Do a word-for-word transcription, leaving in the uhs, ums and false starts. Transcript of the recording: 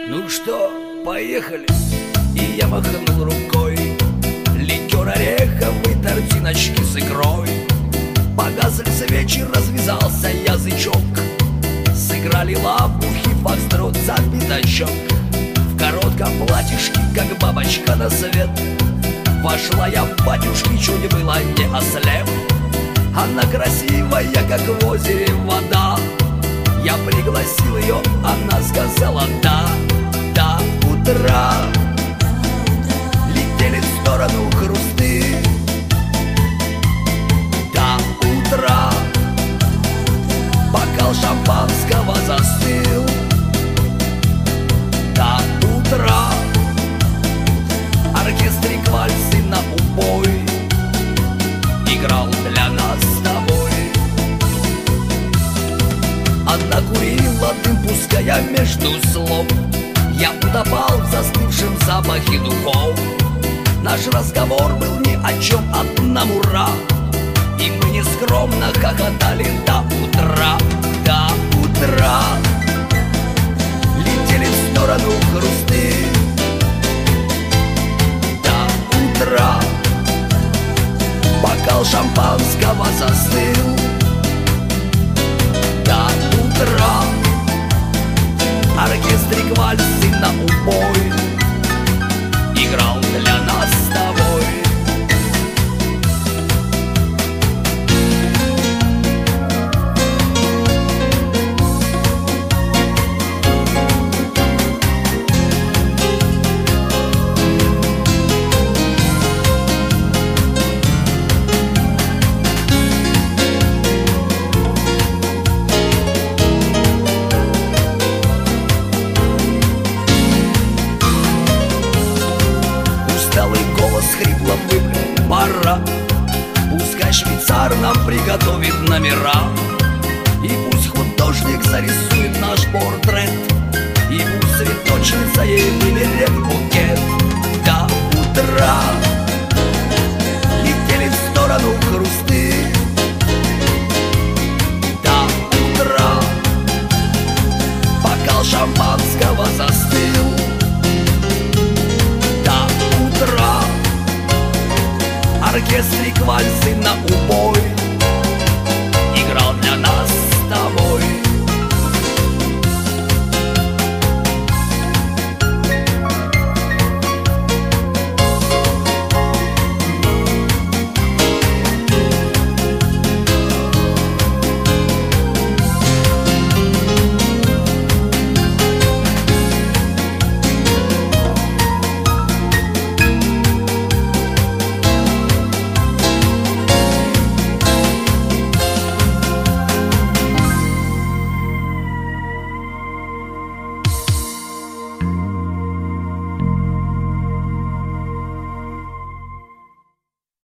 Ну что, поехали? И я махнул рукой. Ликер ореховый, тортиночки с икрой. Погасли свечи, развязался язычок. Сыграли лапухи, фокстрот за пятачок. В коротком платьишке, как бабочка на свет, вошла я в батюшки, чуть было не ослеп. Она красивая, как в озере вода. Я пригласил ее, она сказала да. До утра летели в сторону хрусты. До утра бокал шампанского застыл. До утра оркестрик вальсы на убой играл для нас с тобой. Она курила дым, пуская между слов. Я утопал в застывшем запахе духов. Наш разговор был ни о чем, одному ура. И мы нескромно хохотали до утра. До утра летели в сторону хрусты. До утра бокал шампанского застыл. До утра оркестрик вальсы на убой играл для нас с тобой. Хрипло выплюнул пора. Пускай швейцар нам приготовит номера. И пусть художник зарисует наш портрет. И пусть цветочница ей выберет букет. До утра летели в сторону хрусты.